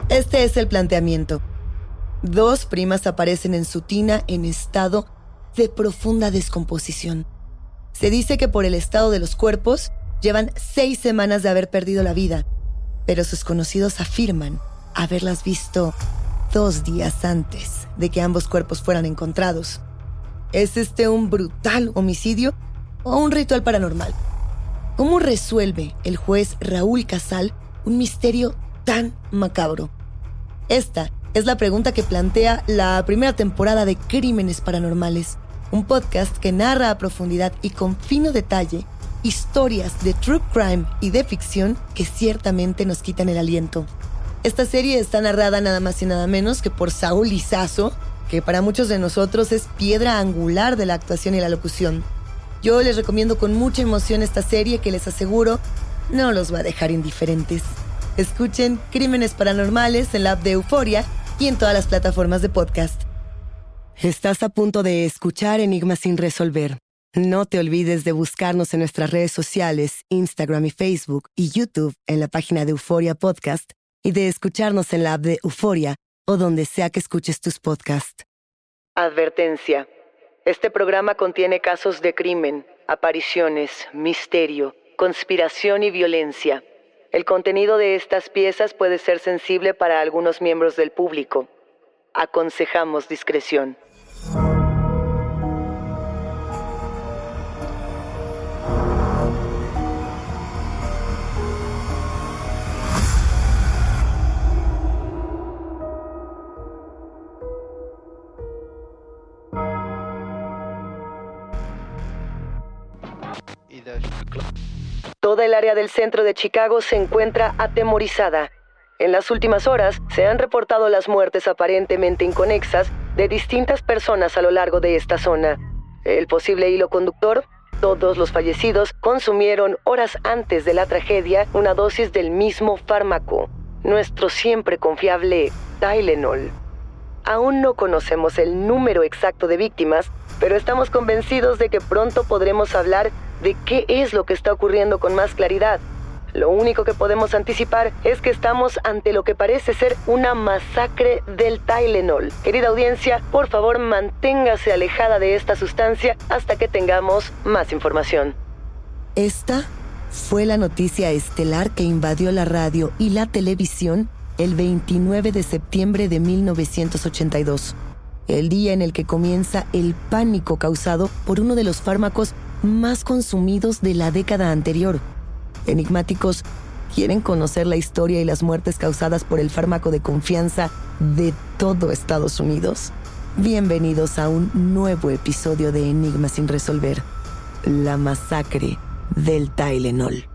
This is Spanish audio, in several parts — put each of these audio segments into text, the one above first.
Este es el planteamiento. 2 primas aparecen en su tina en estado de profunda descomposición. Se dice que por el estado de los cuerpos llevan 6 semanas de haber perdido la vida, pero sus conocidos afirman haberlas visto 2 días antes de que ambos cuerpos fueran encontrados. ¿Es este un brutal homicidio o un ritual paranormal? ¿Cómo resuelve el juez Raúl Casal un misterio tan macabro? Esta es la pregunta que plantea la primera temporada de Crímenes Paranormales, un podcast que narra a profundidad y con fino detalle historias de true crime y de ficción que ciertamente nos quitan el aliento. Esta serie está narrada nada más y nada menos que por Saúl Lizazo, que para muchos de nosotros es piedra angular de la actuación y la locución. Yo les recomiendo con mucha emoción esta serie que les aseguro no los va a dejar indiferentes. Escuchen Crímenes Paranormales en la app de Euforia y en todas las plataformas de podcast. Estás a punto de escuchar Enigmas sin resolver. No te olvides de buscarnos en nuestras redes sociales, Instagram y Facebook y YouTube en la página de Euforia Podcast y de escucharnos en la app de Euforia o donde sea que escuches tus podcasts. Advertencia. Este programa contiene casos de crimen, apariciones, misterio, conspiración y violencia. El contenido de estas piezas puede ser sensible para algunos miembros del público. Aconsejamos discreción. Toda el área del centro de Chicago se encuentra atemorizada. En las últimas horas se han reportado las muertes aparentemente inconexas de distintas personas a lo largo de esta zona. El posible hilo conductor: todos los fallecidos consumieron horas antes de la tragedia una dosis del mismo fármaco, nuestro siempre confiable Tylenol. Aún no conocemos el número exacto de víctimas, pero estamos convencidos de que pronto podremos hablar de qué es lo que está ocurriendo con más claridad. Lo único que podemos anticipar es que estamos ante lo que parece ser una masacre del Tylenol. Querida audiencia, por favor manténgase alejada de esta sustancia hasta que tengamos más información. Esta fue la noticia estelar que invadió la radio y la televisión el 29 de septiembre de 1982. El día en el que comienza el pánico causado por uno de los fármacos más consumidos de la década anterior. Enigmáticos, ¿quieren conocer la historia y las muertes causadas por el fármaco de confianza de todo Estados Unidos? Bienvenidos a un nuevo episodio de Enigmas sin resolver, la masacre del Tylenol.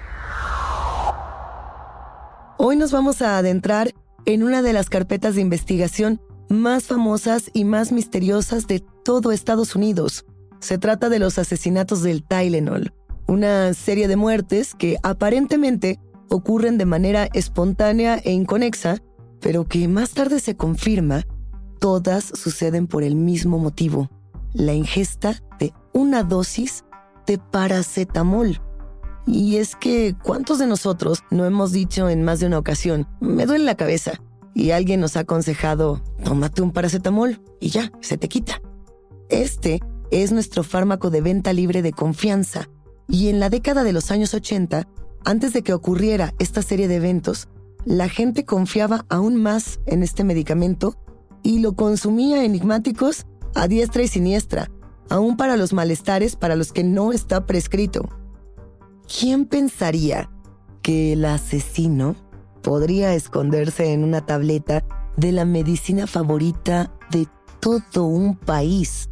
Hoy nos vamos a adentrar en una de las carpetas de investigación más famosas y más misteriosas de todo Estados Unidos. Se trata de los asesinatos del Tylenol, una serie de muertes que aparentemente ocurren de manera espontánea e inconexa, pero que más tarde se confirma, todas suceden por el mismo motivo: la ingesta de una dosis de paracetamol. Y es que, ¿cuántos de nosotros no hemos dicho en más de una ocasión, me duele la cabeza? Y alguien nos ha aconsejado, tómate un paracetamol y ya, se te quita. Este es nuestro fármaco de venta libre de confianza. Y en la década de los años 80, antes de que ocurriera esta serie de eventos, la gente confiaba aún más en este medicamento y lo consumía enigmáticos a diestra y siniestra, aún para los malestares para los que no está prescrito. ¿Quién pensaría que el asesino podría esconderse en una tableta de la medicina favorita de todo un país?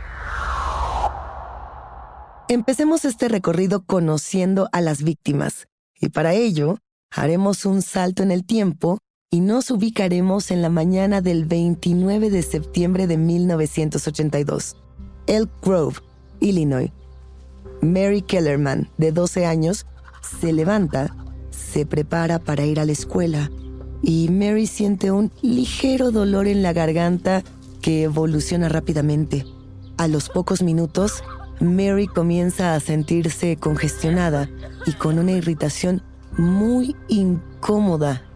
Empecemos este recorrido conociendo a las víctimas, y para ello haremos un salto en el tiempo y nos ubicaremos en la mañana del 29 de septiembre de 1982. Elk Grove, Illinois. Mary Kellerman, de 12 años, se levanta, se prepara para ir a la escuela y Mary siente un ligero dolor en la garganta que evoluciona rápidamente. A los pocos minutos, Mary comienza a sentirse congestionada y con una irritación muy incómoda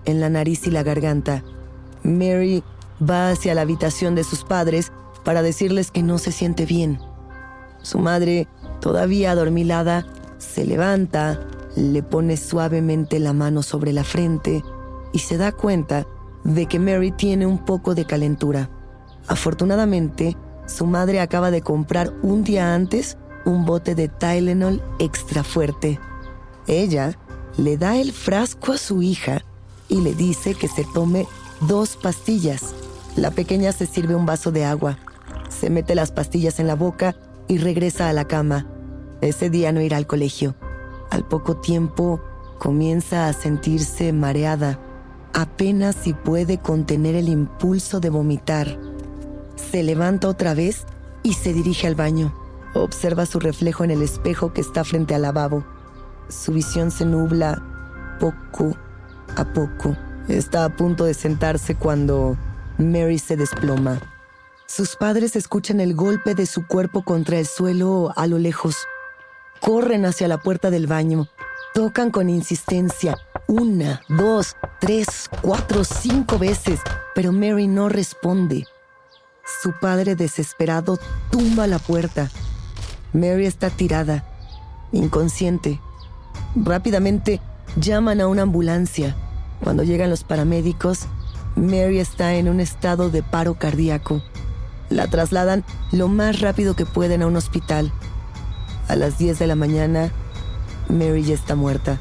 en la nariz y la garganta. Mary va hacia la habitación de sus padres para decirles que no se siente bien. Su madre, todavía adormilada, se levanta, le pone suavemente la mano sobre la frente y se da cuenta de que Mary tiene un poco de calentura. Afortunadamente, su madre acaba de comprar un día antes un bote de Tylenol extra fuerte. Ella le da el frasco a su hija y le dice que se tome 2 pastillas. La pequeña se sirve un vaso de agua, se mete las pastillas en la boca y regresa a la cama. Ese día no irá al colegio. Al poco tiempo comienza a sentirse mareada. Apenas si puede contener el impulso de vomitar. Se levanta otra vez y se dirige al baño. Observa su reflejo en el espejo que está frente al lavabo. Su visión se nubla poco a poco. Está a punto de sentarse cuando Mary se desploma. Sus padres escuchan el golpe de su cuerpo contra el suelo a lo lejos. Corren hacia la puerta del baño. Tocan con insistencia 1, 2, 3, 4, 5 veces, pero Mary no responde. Su padre, desesperado, tumba la puerta. Mary está tirada, inconsciente. Rápidamente llaman a una ambulancia. Cuando llegan los paramédicos, Mary está en un estado de paro cardíaco. La trasladan lo más rápido que pueden a un hospital. A las 10 de la mañana, Mary ya está muerta.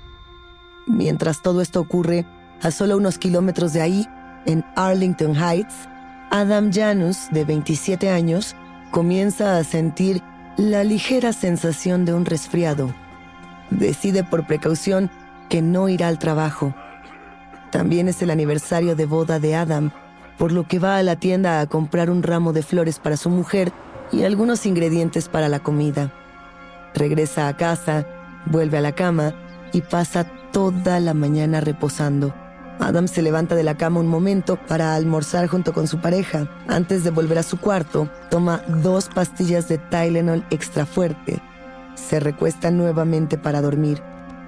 Mientras todo esto ocurre, a solo unos kilómetros de ahí, en Arlington Heights, Adam Janus, de 27 años, comienza a sentir la ligera sensación de un resfriado. Decide por precaución que no irá al trabajo. También es el aniversario de boda de Adam, por lo que va a la tienda a comprar un ramo de flores para su mujer y algunos ingredientes para la comida. Regresa a casa, vuelve a la cama y pasa toda la mañana reposando. Adam se levanta de la cama un momento para almorzar junto con su pareja. Antes de volver a su cuarto, toma 2 pastillas de Tylenol extra fuerte. Se recuesta nuevamente para dormir.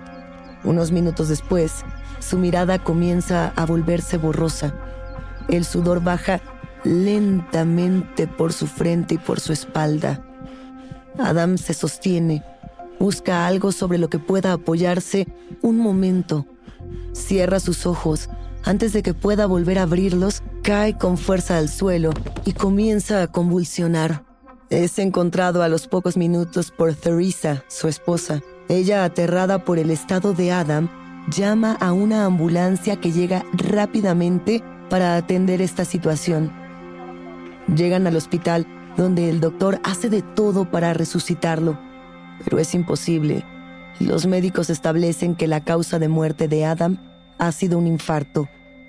Unos minutos después, su mirada comienza a volverse borrosa. El sudor baja lentamente por su frente y por su espalda. Adam se sostiene, busca algo sobre lo que pueda apoyarse un momento. Cierra sus ojos. Antes de que pueda volver a abrirlos, cae con fuerza al suelo y comienza a convulsionar. Es encontrado a los pocos minutos por Theresa, su esposa. Ella, aterrada por el estado de Adam, llama a una ambulancia que llega rápidamente para atender esta situación. Llegan al hospital, donde el doctor hace de todo para resucitarlo, pero es imposible. Los médicos establecen que la causa de muerte de Adam ha sido un infarto.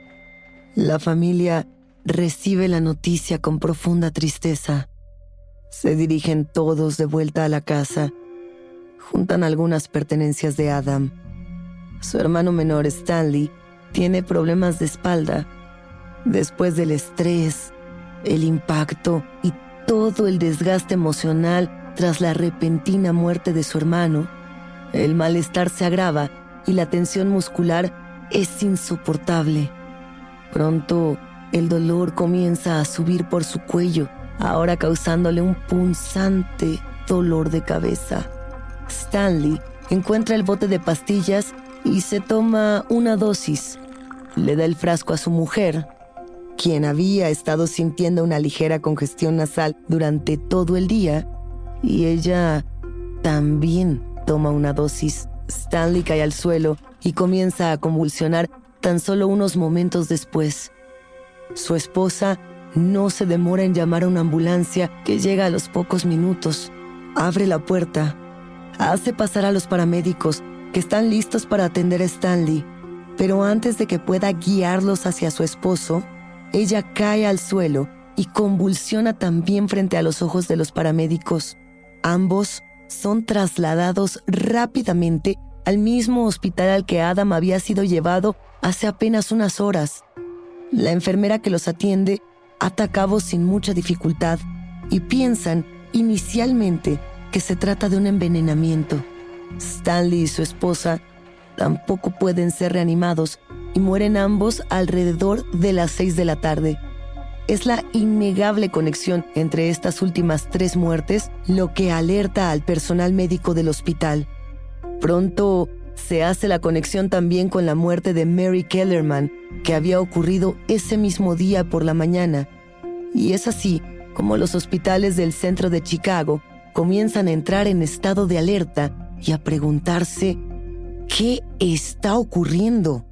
La familia recibe la noticia con profunda tristeza. Se dirigen todos de vuelta a la casa. Juntan algunas pertenencias de Adam. Su hermano menor, Stanley, tiene problemas de espalda. Después del estrés, el impacto y todo el desgaste emocional tras la repentina muerte de su hermano, el malestar se agrava y la tensión muscular es insoportable. Pronto, el dolor comienza a subir por su cuello, ahora causándole un punzante dolor de cabeza. Stanley encuentra el bote de pastillas y se toma una dosis. Le da el frasco a su mujer, quien había estado sintiendo una ligera congestión nasal durante todo el día, y ella también toma una dosis. Stanley cae al suelo y comienza a convulsionar tan solo unos momentos después. Su esposa no se demora en llamar a una ambulancia que llega a los pocos minutos. Abre la puerta, hace pasar a los paramédicos que están listos para atender a Stanley, pero antes de que pueda guiarlos hacia su esposo, ella cae al suelo y convulsiona también frente a los ojos de los paramédicos. Ambos son trasladados rápidamente al mismo hospital al que Adam había sido llevado hace apenas unas horas. La enfermera que los atiende ata cabos sin mucha dificultad y piensan inicialmente que se trata de un envenenamiento. Stanley y su esposa tampoco pueden ser reanimados y mueren ambos alrededor de las 6 de la tarde. Es la innegable conexión entre estas últimas 3 muertes lo que alerta al personal médico del hospital. Pronto se hace la conexión también con la muerte de Mary Kellerman, que había ocurrido ese mismo día por la mañana. Y es así como los hospitales del centro de Chicago comienzan a entrar en estado de alerta y a preguntarse ¿qué está ocurriendo?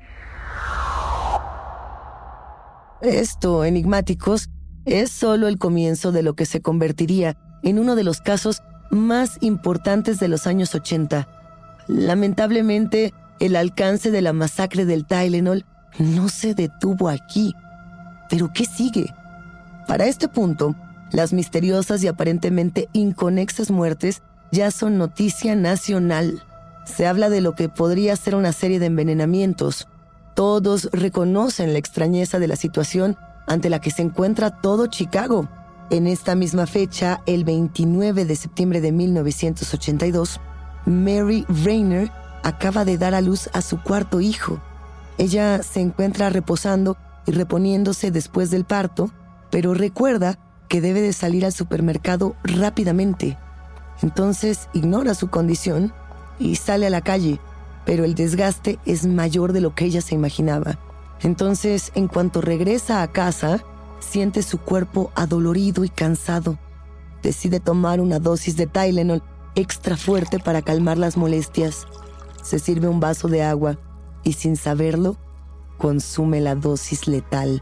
Esto, enigmáticos, es solo el comienzo de lo que se convertiría en uno de los casos más importantes de los años 80. Lamentablemente, el alcance de la masacre del Tylenol no se detuvo aquí. ¿Pero qué sigue? Para este punto, las misteriosas y aparentemente inconexas muertes ya son noticia nacional. Se habla de lo que podría ser una serie de envenenamientos. Todos reconocen la extrañeza de la situación ante la que se encuentra todo Chicago. En esta misma fecha, el 29 de septiembre de 1982, Mary Rayner acaba de dar a luz a su cuarto hijo. Ella se encuentra reposando y reponiéndose después del parto, pero recuerda que debe de salir al supermercado rápidamente. Entonces ignora su condición y sale a la calle, pero el desgaste es mayor de lo que ella se imaginaba. Entonces, en cuanto regresa a casa, siente su cuerpo adolorido y cansado. Decide tomar una dosis de Tylenol extra fuerte para calmar las molestias. Se sirve un vaso de agua y, sin saberlo, consume la dosis letal.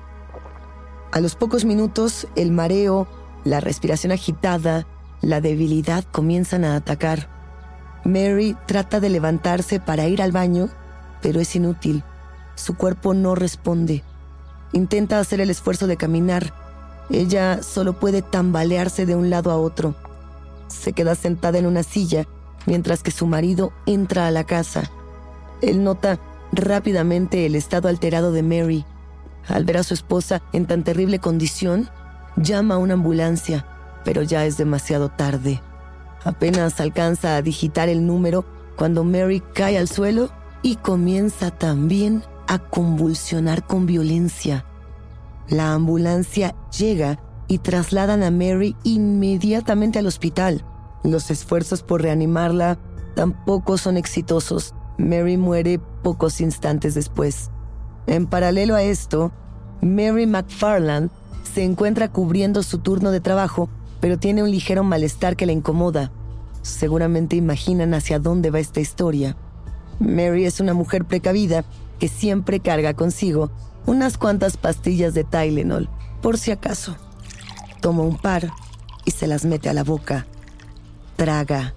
A los pocos minutos, el mareo, la respiración agitada, la debilidad comienzan a atacar. Mary trata de levantarse para ir al baño, pero es inútil. Su cuerpo no responde. Intenta hacer el esfuerzo de caminar. Ella solo puede tambalearse de un lado a otro. Se queda sentada en una silla mientras que su marido entra a la casa. Él nota rápidamente el estado alterado de Mary. Al ver a su esposa en tan terrible condición, llama a una ambulancia, pero ya es demasiado tarde. Apenas alcanza a digitar el número cuando Mary cae al suelo y comienza también a convulsionar con violencia. La ambulancia llega y trasladan a Mary inmediatamente al hospital. Los esfuerzos por reanimarla tampoco son exitosos. Mary muere pocos instantes después. En paralelo a esto, Mary McFarland se encuentra cubriendo su turno de trabajo, pero tiene un ligero malestar que la incomoda. Seguramente imaginan hacia dónde va esta historia. Mary es una mujer precavida que siempre carga consigo unas cuantas pastillas de Tylenol, por si acaso. Toma un par y se las mete a la boca. Traga.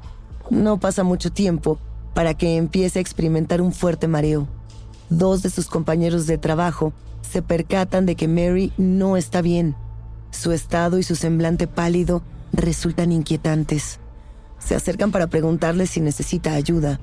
No pasa mucho tiempo para que empiece a experimentar un fuerte mareo. 2 de sus compañeros de trabajo se percatan de que Mary no está bien. Su estado y su semblante pálido resultan inquietantes. Se acercan para preguntarle si necesita ayuda.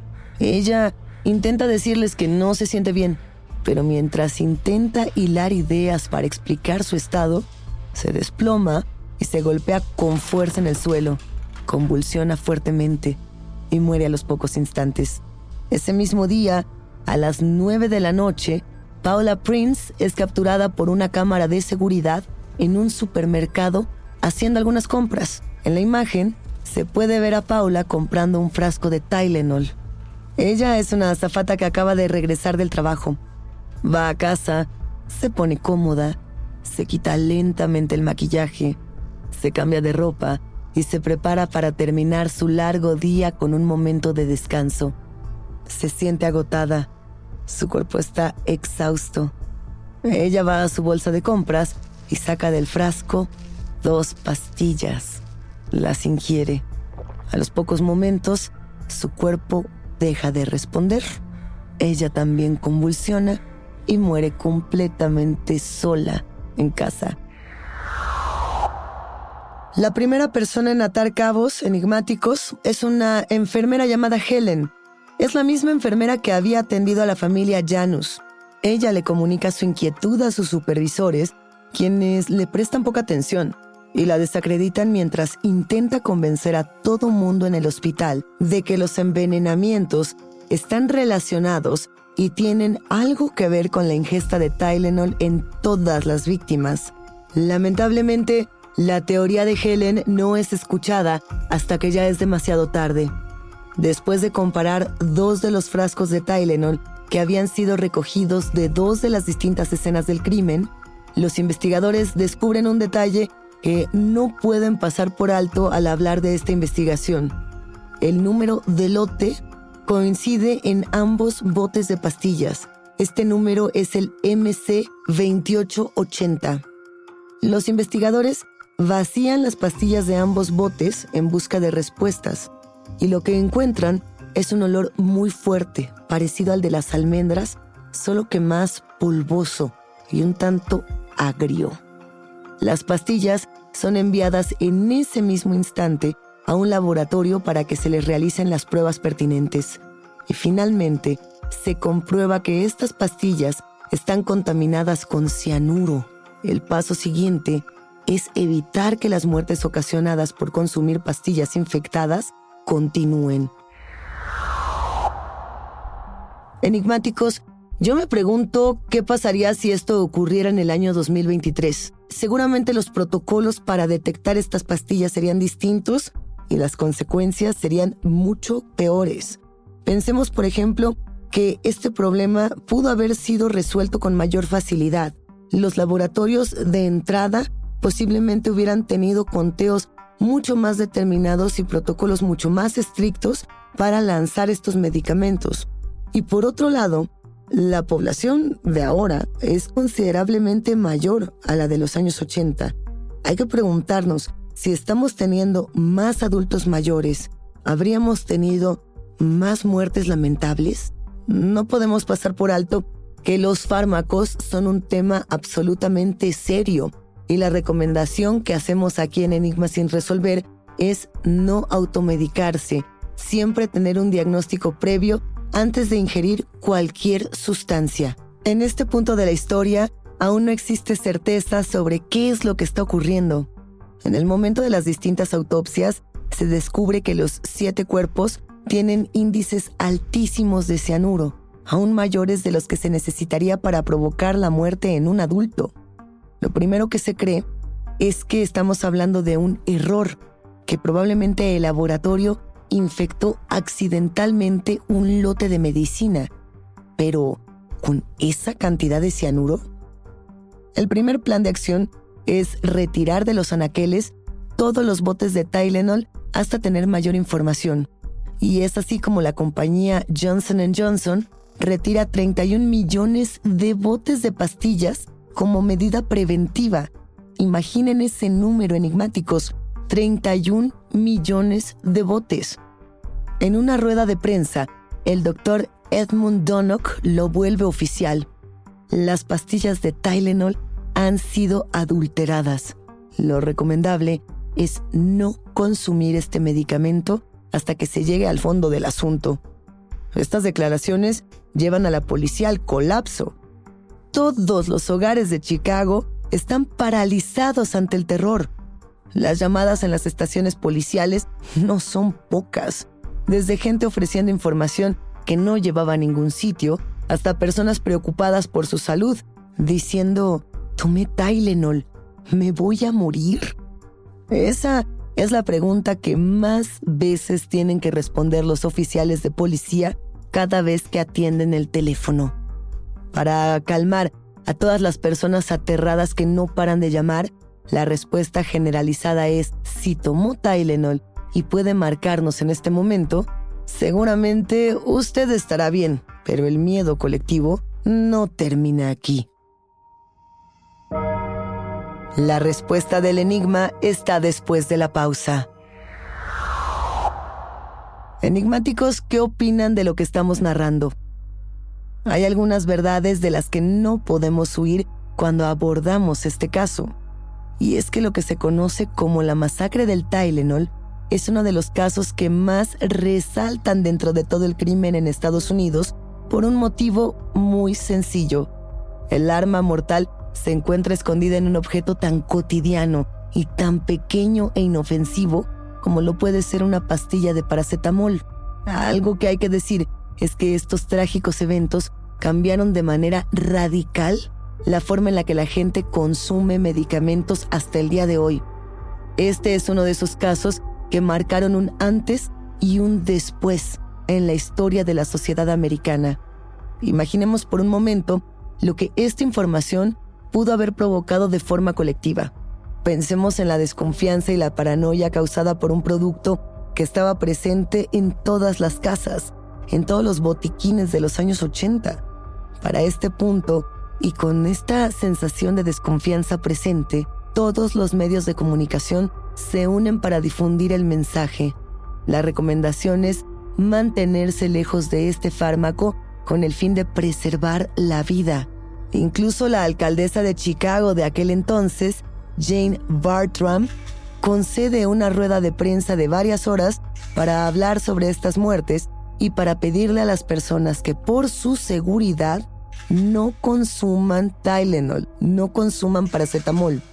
Ella intenta decirles que no se siente bien, pero mientras intenta hilar ideas para explicar su estado, se desploma y se golpea con fuerza en el suelo, convulsiona fuertemente y muere a los pocos instantes. Ese mismo día, a las 9 de la noche, Paula Prince es capturada por una cámara de seguridad en un supermercado haciendo algunas compras. En la imagen se puede ver a Paula comprando un frasco de Tylenol. Ella es una azafata que acaba de regresar del trabajo. Va a casa, se pone cómoda, se quita lentamente el maquillaje, se cambia de ropa y se prepara para terminar su largo día con un momento de descanso. Se siente agotada. Su cuerpo está exhausto. Ella va a su bolsa de compras y saca del frasco 2 pastillas. Las ingiere. A los pocos momentos, su cuerpo deja de responder. Ella también convulsiona y muere completamente sola en casa. La primera persona en atar cabos enigmáticos es una enfermera llamada Helen. Es la misma enfermera que había atendido a la familia Janus. Ella le comunica su inquietud a sus supervisores, quienes le prestan poca atención y la desacreditan mientras intenta convencer a todo mundo en el hospital de que los envenenamientos están relacionados y tienen algo que ver con la ingesta de Tylenol en todas las víctimas. Lamentablemente, la teoría de Helen no es escuchada hasta que ya es demasiado tarde. Después de comparar 2 de los frascos de Tylenol que habían sido recogidos de 2 de las distintas escenas del crimen, los investigadores descubren un detalle que no pueden pasar por alto al hablar de esta investigación. El número de lote coincide en ambos botes de pastillas. Este número es el MC2880. Los investigadores vacían las pastillas de ambos botes en busca de respuestas y lo que encuentran es un olor muy fuerte, parecido al de las almendras, solo que más polvoso y un tanto agrio. Las pastillas son enviadas en ese mismo instante a un laboratorio para que se les realicen las pruebas pertinentes. Y finalmente, se comprueba que estas pastillas están contaminadas con cianuro. El paso siguiente es evitar que las muertes ocasionadas por consumir pastillas infectadas continúen. Enigmáticos, yo me pregunto qué pasaría si esto ocurriera en el año 2023. Seguramente los protocolos para detectar estas pastillas serían distintos y las consecuencias serían mucho peores. Pensemos, por ejemplo, que este problema pudo haber sido resuelto con mayor facilidad. Los laboratorios de entrada posiblemente hubieran tenido conteos mucho más determinados y protocolos mucho más estrictos para lanzar estos medicamentos. Y por otro lado, la población de ahora es considerablemente mayor a la de los años 80. Hay que preguntarnos, si estamos teniendo más adultos mayores, ¿habríamos tenido más muertes lamentables? No podemos pasar por alto que los fármacos son un tema absolutamente serio y la recomendación que hacemos aquí en Enigma sin resolver es no automedicarse, siempre tener un diagnóstico previo antes de ingerir cualquier sustancia. En este punto de la historia, aún no existe certeza sobre qué es lo que está ocurriendo. En el momento de las distintas autopsias, se descubre que los 7 cuerpos tienen índices altísimos de cianuro, aún mayores de los que se necesitaría para provocar la muerte en un adulto. Lo primero que se cree es que estamos hablando de un error, que probablemente el laboratorio infectó accidentalmente un lote de medicina. Pero, ¿con esa cantidad de cianuro? El primer plan de acción es retirar de los anaqueles todos los botes de Tylenol hasta tener mayor información. Y es así como la compañía Johnson & Johnson retira 31 millones de botes de pastillas como medida preventiva. Imaginen ese número, enigmáticos, 31 millones de botes. En una rueda de prensa, el doctor Edmund Donnock lo vuelve oficial. Las pastillas de Tylenol han sido adulteradas. Lo recomendable es no consumir este medicamento hasta que se llegue al fondo del asunto. Estas declaraciones llevan a la policía al colapso. Todos los hogares de Chicago están paralizados ante el terror. Las llamadas en las estaciones policiales no son pocas. Desde gente ofreciendo información que no llevaba a ningún sitio, hasta personas preocupadas por su salud, diciendo: «Tomé Tylenol, ¿me voy a morir?». Esa es la pregunta que más veces tienen que responder los oficiales de policía cada vez que atienden el teléfono. Para calmar a todas las personas aterradas que no paran de llamar, la respuesta generalizada es: si tomó Tylenol y puede marcarnos en este momento, seguramente usted estará bien, pero el miedo colectivo no termina aquí. La respuesta del enigma está después de la pausa. Enigmáticos, ¿qué opinan de lo que estamos narrando? Hay algunas verdades de las que no podemos huir cuando abordamos este caso. Y es que lo que se conoce como la masacre del Tylenol es uno de los casos que más resaltan dentro de todo el crimen en Estados Unidos por un motivo muy sencillo. El arma mortal se encuentra escondida en un objeto tan cotidiano y tan pequeño e inofensivo como lo puede ser una pastilla de paracetamol. Algo que hay que decir es que estos trágicos eventos cambiaron de manera radical la forma en la que la gente consume medicamentos hasta el día de hoy. Este es uno de esos casos que marcaron un antes y un después en la historia de la sociedad americana. Imaginemos por un momento lo que esta información pudo haber provocado de forma colectiva. Pensemos en la desconfianza y la paranoia causada por un producto que estaba presente en todas las casas, en todos los botiquines de los años 80. Para este punto, y con esta sensación de desconfianza presente, todos los medios de comunicación se unen para difundir el mensaje. La recomendación es mantenerse lejos de este fármaco con el fin de preservar la vida. Incluso la alcaldesa de Chicago de aquel entonces, Jane Bartram, concede una rueda de prensa de varias horas para hablar sobre estas muertes y para pedirle a las personas que por su seguridad no consuman Tylenol, no consuman paracetamol.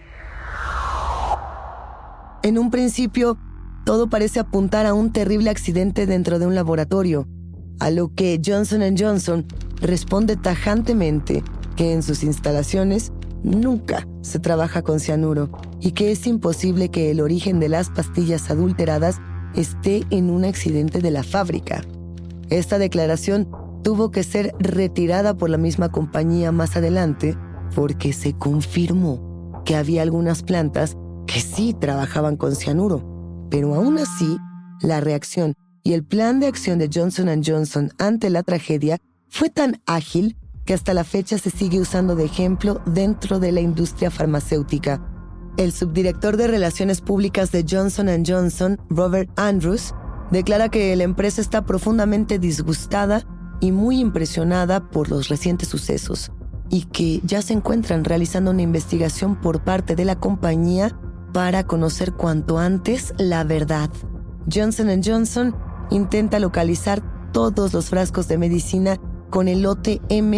En un principio, todo parece apuntar a un terrible accidente dentro de un laboratorio, a lo que Johnson & Johnson responde tajantemente que en sus instalaciones nunca se trabaja con cianuro y que es imposible que el origen de las pastillas adulteradas esté en un accidente de la fábrica. Esta declaración tuvo que ser retirada por la misma compañía más adelante porque se confirmó que había algunas plantas que sí trabajaban con cianuro. Pero aún así, la reacción y el plan de acción de Johnson & Johnson ante la tragedia fue tan ágil que hasta la fecha se sigue usando de ejemplo dentro de la industria farmacéutica. El subdirector de Relaciones Públicas de Johnson & Johnson, Robert Andrews, declara que la empresa está profundamente disgustada y muy impresionada por los recientes sucesos y que ya se encuentran realizando una investigación por parte de la compañía para conocer cuanto antes la verdad. Johnson & Johnson intenta localizar todos los frascos de medicina con el lote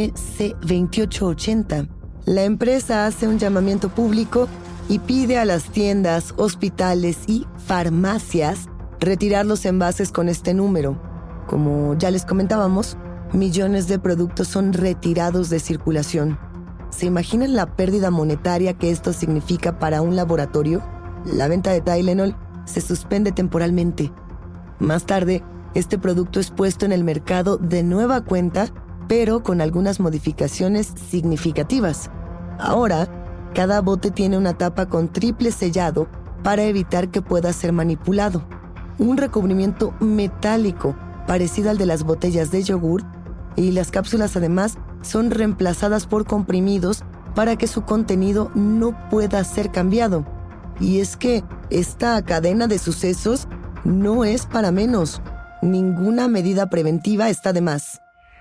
MC2880. La empresa hace un llamamiento público y pide a las tiendas, hospitales y farmacias retirar los envases con este número. Como ya les comentábamos, millones de productos son retirados de circulación. ¿Se imaginan la pérdida monetaria que esto significa para un laboratorio? La venta de Tylenol se suspende temporalmente. Más tarde, este producto es puesto en el mercado de nueva cuenta, pero con algunas modificaciones significativas. Ahora, cada bote tiene una tapa con triple sellado para evitar que pueda ser manipulado. Un recubrimiento metálico parecido al de las botellas de yogur, y las cápsulas además son reemplazadas por comprimidos para que su contenido no pueda ser cambiado. Y es que esta cadena de sucesos no es para menos. Ninguna medida preventiva está de más.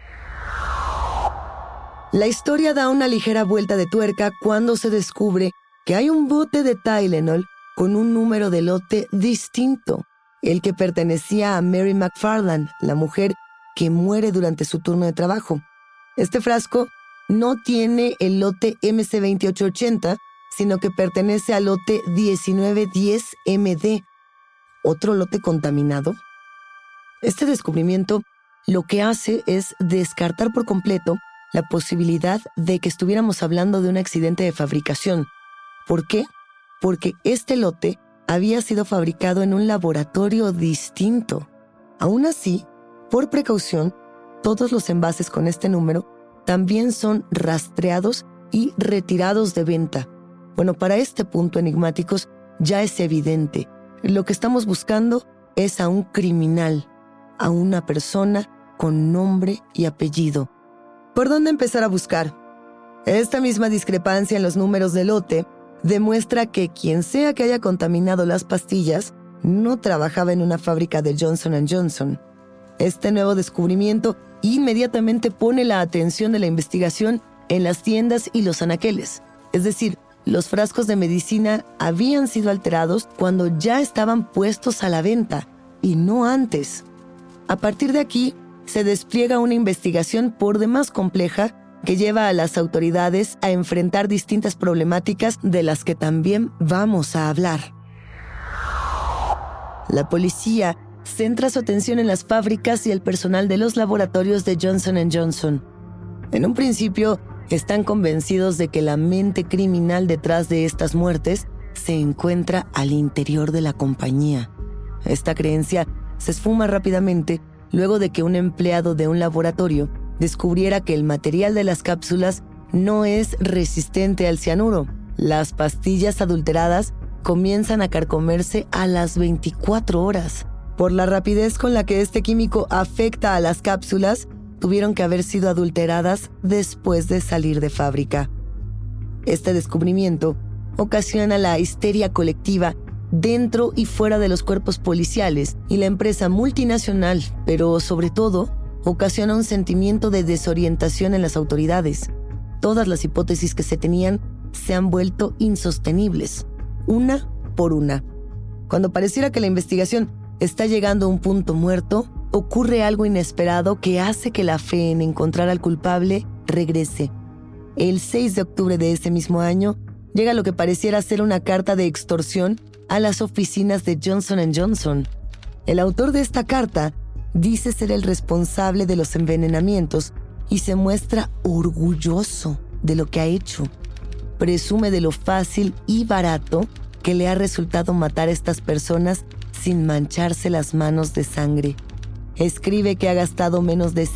La historia da una ligera vuelta de tuerca cuando se descubre que hay un bote de Tylenol con un número de lote distinto, el que pertenecía a Mary McFarland, la mujer que muere durante su turno de trabajo. Este frasco no tiene el lote MC2880, sino que pertenece al lote 1910MD, otro lote contaminado. Este descubrimiento lo que hace es descartar por completo la posibilidad de que estuviéramos hablando de un accidente de fabricación. ¿Por qué? Porque este lote había sido fabricado en un laboratorio distinto. Aún así, por precaución, todos los envases con este número también son rastreados y retirados de venta. Bueno, para este punto, enigmáticos, ya es evidente. Lo que estamos buscando es a un criminal, a una persona con nombre y apellido. ¿Por dónde empezar a buscar? Esta misma discrepancia en los números de lote demuestra que quien sea que haya contaminado las pastillas no trabajaba en una fábrica de Johnson & Johnson. Este nuevo descubrimiento inmediatamente pone la atención de la investigación en las tiendas y los anaqueles. Es decir, los frascos de medicina habían sido alterados cuando ya estaban puestos a la venta y no antes. A partir de aquí, se despliega una investigación por demás compleja que lleva a las autoridades a enfrentar distintas problemáticas de las que también vamos a hablar. La policía centra su atención en las fábricas y el personal de los laboratorios de Johnson & Johnson. En un principio, están convencidos de que la mente criminal detrás de estas muertes se encuentra al interior de la compañía. Esta creencia se esfuma rápidamente luego de que un empleado de un laboratorio descubriera que el material de las cápsulas no es resistente al cianuro. Las pastillas adulteradas comienzan a carcomerse a las 24 horas. Por la rapidez con la que este químico afecta a las cápsulas, tuvieron que haber sido adulteradas después de salir de fábrica. Este descubrimiento ocasiona la histeria colectiva dentro y fuera de los cuerpos policiales y la empresa multinacional, pero sobre todo, ocasiona un sentimiento de desorientación en las autoridades. Todas las hipótesis que se tenían se han vuelto insostenibles, una por una. Cuando pareciera que la investigación está llegando a un punto muerto, ocurre algo inesperado que hace que la fe en encontrar al culpable regrese. El 6 de octubre de ese mismo año, llega lo que pareciera ser una carta de extorsión a las oficinas de Johnson & Johnson. El autor de esta carta dice ser el responsable de los envenenamientos y se muestra orgulloso de lo que ha hecho. Presume de lo fácil y barato que le ha resultado matar a estas personas sin mancharse las manos de sangre. Escribe que ha gastado menos de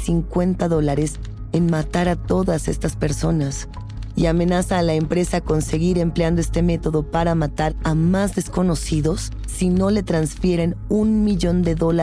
$50 en matar a todas estas personas y amenaza a la empresa con seguir empleando este método para matar a más desconocidos si no le transfieren $1 millón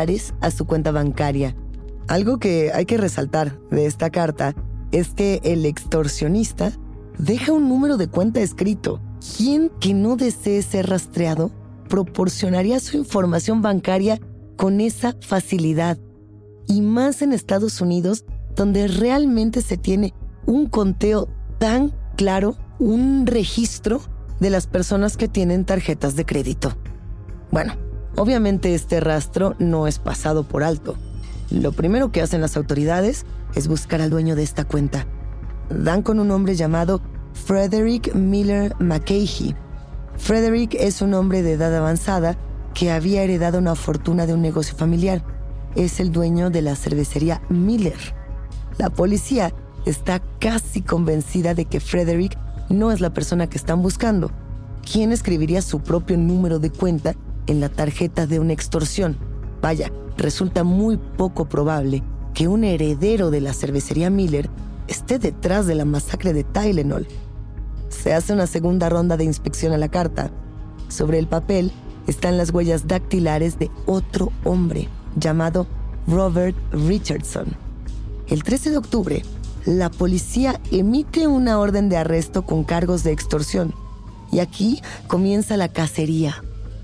a su cuenta bancaria. Algo que hay que resaltar de esta carta es que el extorsionista deja un número de cuenta escrito. ¿Quién que no desee ser rastreado proporcionaría su información bancaria con esa facilidad? Y más en Estados Unidos, donde realmente se tiene un conteo tan claro, un registro de las personas que tienen tarjetas de crédito. Bueno, obviamente este rastro no es pasado por alto. Lo primero que hacen las autoridades es buscar al dueño de esta cuenta. Dan con un hombre llamado Frederick Miller McCahey. Frederick es un hombre de edad avanzada que había heredado una fortuna de un negocio familiar. Es el dueño de la cervecería Miller. La policía está casi convencida de que Frederick no es la persona que están buscando. ¿Quién escribiría su propio número de cuenta en la tarjeta de una extorsión? Vaya, resulta muy poco probable que un heredero de la cervecería Miller esté detrás de la masacre de Tylenol. Se hace una segunda ronda de inspección a la carta. Sobre el papel están las huellas dactilares de otro hombre llamado Robert Richardson. El 13 de octubre, la policía emite una orden de arresto con cargos de extorsión. Y aquí comienza la cacería.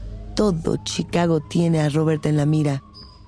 Todo Chicago tiene a Robert en la mira.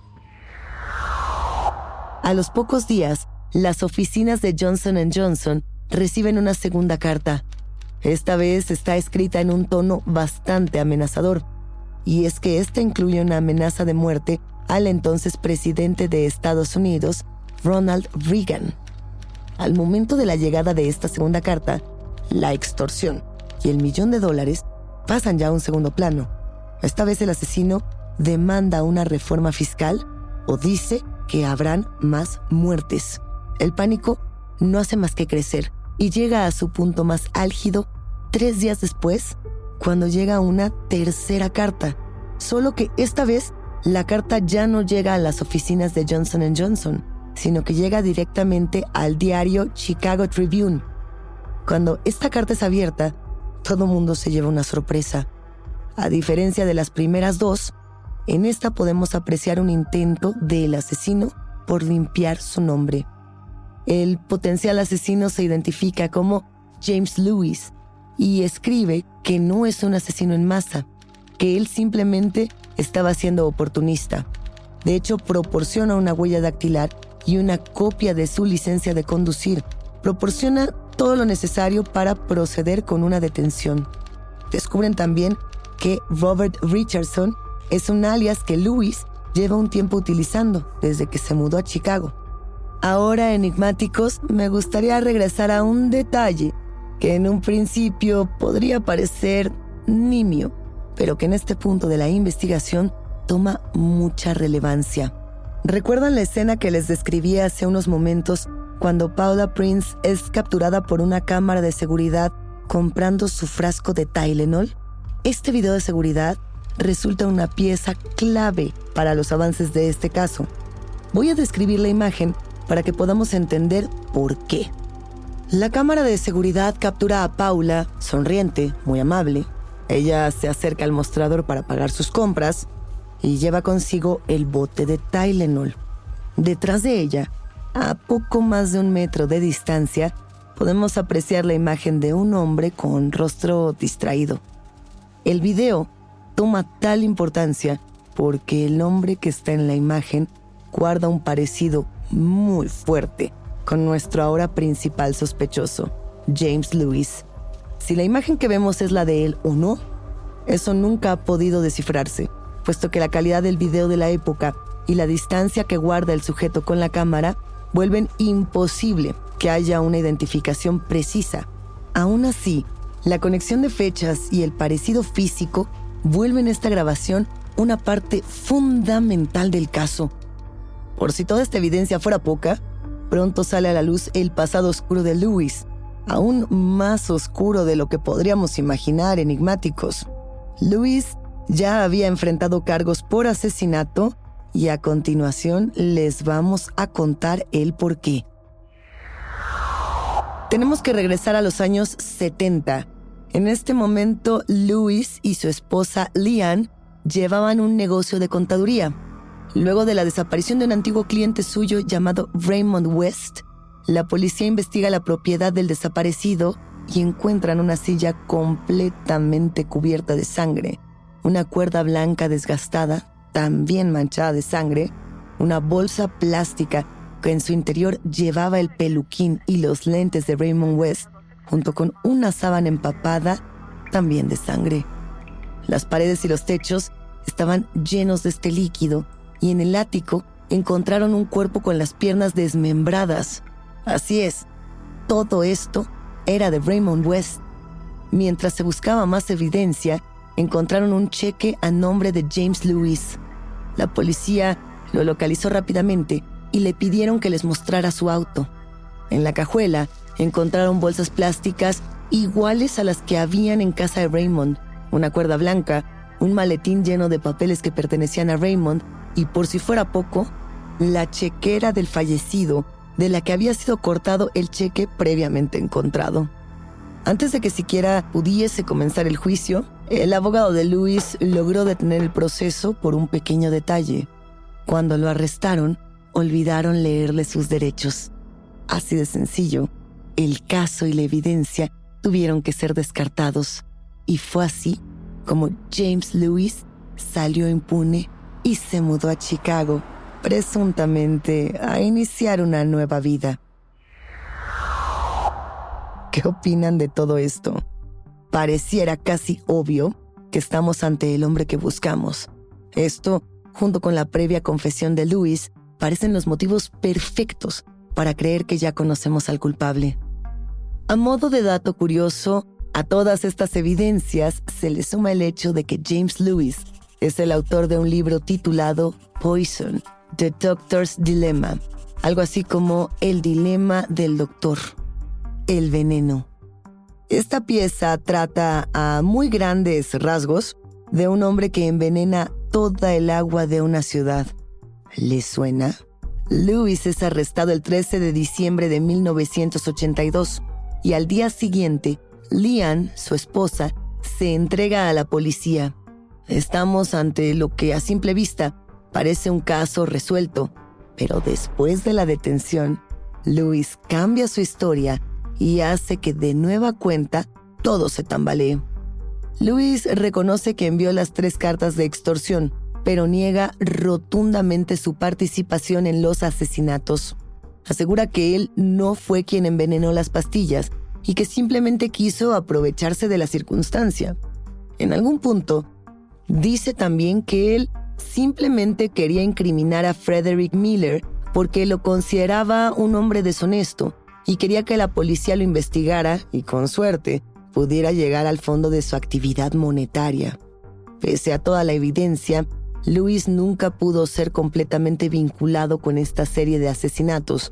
A los pocos días, las oficinas de Johnson & Johnson reciben una segunda carta. Esta vez está escrita en un tono bastante amenazador. Y es que esta incluye una amenaza de muerte al entonces presidente de Estados Unidos, Ronald Reagan. Al momento de la llegada de esta segunda carta, la extorsión y el $1 millón pasan ya a un segundo plano. Esta vez el asesino demanda una reforma fiscal o dice que habrán más muertes. El pánico no hace más que crecer y llega a su punto más álgido 3 días después, cuando llega una tercera carta. Solo que esta vez la carta ya no llega a las oficinas de Johnson & Johnson, sino que llega directamente al diario Chicago Tribune. Cuando esta carta es abierta, todo mundo se lleva una sorpresa. A diferencia de las primeras dos, en esta podemos apreciar un intento del asesino por limpiar su nombre. El potencial asesino se identifica como James Lewis y escribe que no es un asesino en masa, que él simplemente estaba siendo oportunista. De hecho, proporciona una huella dactilar y una copia de su licencia de conducir. Proporciona todo lo necesario para proceder con una detención. Descubren también que Robert Richardson es un alias que Lewis lleva un tiempo utilizando desde que se mudó a Chicago. Ahora, enigmáticos, me gustaría regresar a un detalle que en un principio podría parecer nimio, pero que en este punto de la investigación toma mucha relevancia. ¿Recuerdan la escena que les describí hace unos momentos cuando Paula Prince es capturada por una cámara de seguridad comprando su frasco de Tylenol. Este video de seguridad resulta una pieza clave para los avances de este caso. Voy a describir la imagen para que podamos entender por qué. La cámara de seguridad captura a Paula, sonriente, muy amable. Ella se acerca al mostrador para pagar sus compras y lleva consigo el bote de Tylenol. Detrás de ella, a poco más de 1 metro de distancia, podemos apreciar la imagen de un hombre con rostro distraído. El video toma tal importancia porque el hombre que está en la imagen guarda un parecido muy fuerte con nuestro ahora principal sospechoso, James Lewis. Si la imagen que vemos es la de él o no, eso nunca ha podido descifrarse, puesto que la calidad del video de la época y la distancia que guarda el sujeto con la cámara vuelven imposible que haya una identificación precisa. Aún así, la conexión de fechas y el parecido físico vuelven esta grabación una parte fundamental del caso. Por si toda esta evidencia fuera poca, pronto sale a la luz el pasado oscuro de Lewis, aún más oscuro de lo que podríamos imaginar, enigmáticos. Lewis ya había enfrentado cargos por asesinato y a continuación les vamos a contar el porqué. Tenemos que regresar a los años 70. En este momento, Lewis y su esposa Leanne llevaban un negocio de contaduría. Luego de la desaparición de un antiguo cliente suyo llamado Raymond West, la policía investiga la propiedad del desaparecido y encuentran una silla completamente cubierta de sangre, una cuerda blanca desgastada, también manchada de sangre, una bolsa plástica que en su interior llevaba el peluquín y los lentes de Raymond West, junto con una sábana empapada también de sangre. Las paredes y los techos estaban llenos de este líquido y en el ático encontraron un cuerpo con las piernas desmembradas. Así es, todo esto era de Raymond West. Mientras se buscaba más evidencia, encontraron un cheque a nombre de James Lewis. La policía lo localizó rápidamente y le pidieron que les mostrara su auto. En la cajuela encontraron bolsas plásticas iguales a las que habían en casa de Raymond, una cuerda blanca, un maletín lleno de papeles que pertenecían a Raymond y, por si fuera poco, la chequera del fallecido de la que había sido cortado el cheque previamente encontrado. Antes de que siquiera pudiese comenzar el juicio, el abogado de Lewis logró detener el proceso por un pequeño detalle. Cuando lo arrestaron, olvidaron leerle sus derechos. Así de sencillo, el caso y la evidencia tuvieron que ser descartados. Y fue así como James Lewis salió impune y se mudó a Chicago, presuntamente a iniciar una nueva vida. ¿Qué opinan de todo esto? Pareciera casi obvio que estamos ante el hombre que buscamos. Esto, junto con la previa confesión de Lewis, parecen los motivos perfectos para creer que ya conocemos al culpable. A modo de dato curioso, a todas estas evidencias se le suma el hecho de que James Lewis es el autor de un libro titulado Poison, The Doctor's Dilemma, algo así como El dilema del doctor, el veneno. Esta pieza trata a muy grandes rasgos de un hombre que envenena toda el agua de una ciudad. ¿Les suena? Lewis es arrestado el 13 de diciembre de 1982 y al día siguiente, Leanne, su esposa, se entrega a la policía. Estamos ante lo que a simple vista parece un caso resuelto, pero después de la detención, Lewis cambia su historia y hace que de nueva cuenta todo se tambalee. Lewis reconoce que envió las 3 cartas de extorsión, pero niega rotundamente su participación en los asesinatos. Asegura que él no fue quien envenenó las pastillas y que simplemente quiso aprovecharse de la circunstancia. En algún punto, dice también que él simplemente quería incriminar a Frederick Miller porque lo consideraba un hombre deshonesto y quería que la policía lo investigara y, con suerte, pudiera llegar al fondo de su actividad monetaria. Pese a toda la evidencia, Lewis nunca pudo ser completamente vinculado con esta serie de asesinatos,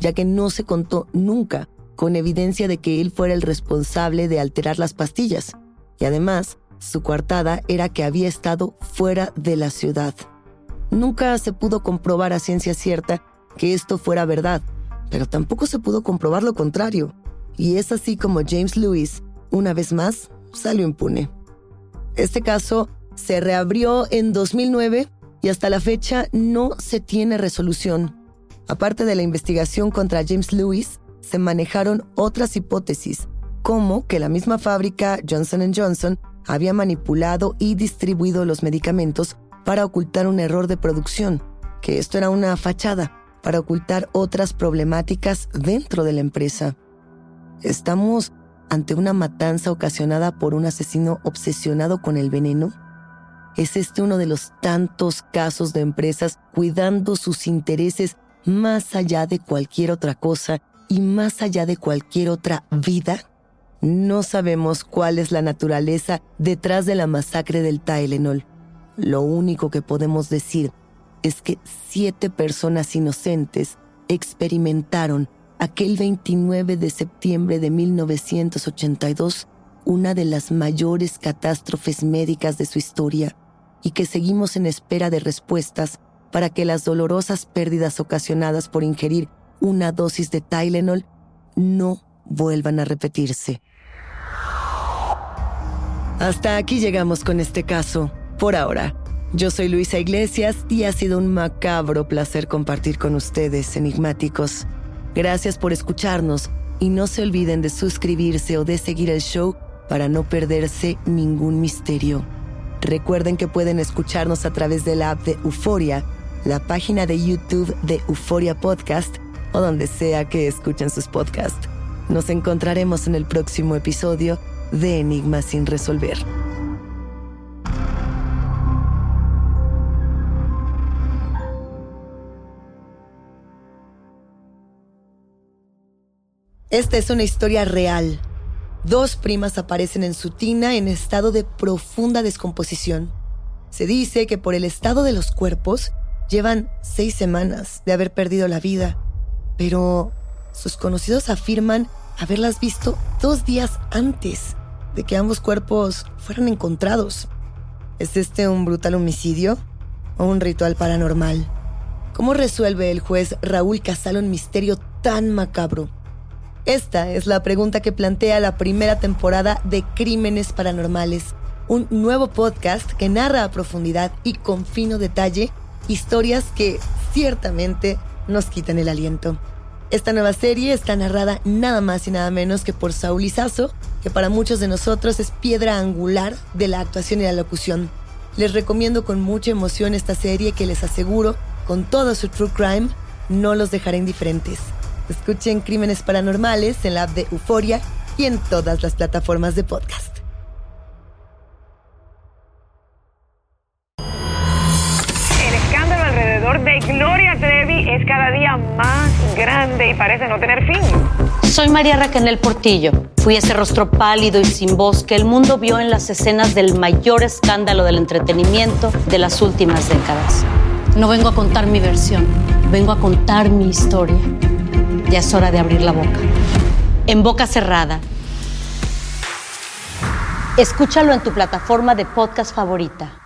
ya que no se contó nunca con evidencia de que él fuera el responsable de alterar las pastillas. Y además, su coartada era que había estado fuera de la ciudad. Nunca se pudo comprobar a ciencia cierta que esto fuera verdad, pero tampoco se pudo comprobar lo contrario. Y es así como James Lewis, una vez más, salió impune. Este caso se reabrió en 2009 y hasta la fecha no se tiene resolución. Aparte de la investigación contra James Lewis, se manejaron otras hipótesis, como que la misma fábrica Johnson & Johnson había manipulado y distribuido los medicamentos para ocultar un error de producción, que esto era una fachada para ocultar otras problemáticas dentro de la empresa. ¿Estamos ante una matanza ocasionada por un asesino obsesionado con el veneno? ¿Es este uno de los tantos casos de empresas cuidando sus intereses más allá de cualquier otra cosa y más allá de cualquier otra vida? No sabemos cuál es la naturaleza detrás de la masacre del Tylenol. Lo único que podemos decir es que 7 personas inocentes experimentaron aquel 29 de septiembre de 1982 una de las mayores catástrofes médicas de su historia y que seguimos en espera de respuestas para que las dolorosas pérdidas ocasionadas por ingerir una dosis de Tylenol no vuelvan a repetirse. Hasta aquí llegamos con este caso, por ahora. Yo soy Luisa Iglesias y ha sido un macabro placer compartir con ustedes, enigmáticos. Gracias por escucharnos y no se olviden de suscribirse o de seguir el show para no perderse ningún misterio. Recuerden que pueden escucharnos a través de la app de Euforia, la página de YouTube de Euforia Podcast o donde sea que escuchen sus podcasts. Nos encontraremos en el próximo episodio de Enigmas sin resolver. Esta es una historia real. 2 primas aparecen en su tina en estado de profunda descomposición. Se dice que por el estado de los cuerpos llevan 6 semanas de haber perdido la vida, pero sus conocidos afirman haberlas visto 2 días antes de que ambos cuerpos fueran encontrados. ¿Es este un brutal homicidio o un ritual paranormal? ¿Cómo resuelve el juez Raúl Casal un misterio tan macabro? Esta es la pregunta que plantea la primera temporada de Crímenes Paranormales, un nuevo podcast que narra a profundidad y con fino detalle historias que ciertamente nos quitan el aliento. Esta nueva serie está narrada nada más y nada menos que por Saúl Lizazo, que para muchos de nosotros es piedra angular de la actuación y la locución. Les recomiendo con mucha emoción esta serie que les aseguro, con todo su true crime, no los dejará indiferentes. Escuchen Crímenes Paranormales en la app de Euforia y en todas las plataformas de podcast. El escándalo alrededor de Gloria Trevi es cada día más grande y parece no tener fin. Soy María Raquel Portillo. Fui ese rostro pálido y sin voz que el mundo vio en las escenas del mayor escándalo del entretenimiento de las últimas décadas. No vengo a contar mi versión, vengo a contar mi historia. Ya es hora de abrir la boca. En boca cerrada. Escúchalo en tu plataforma de podcast favorita.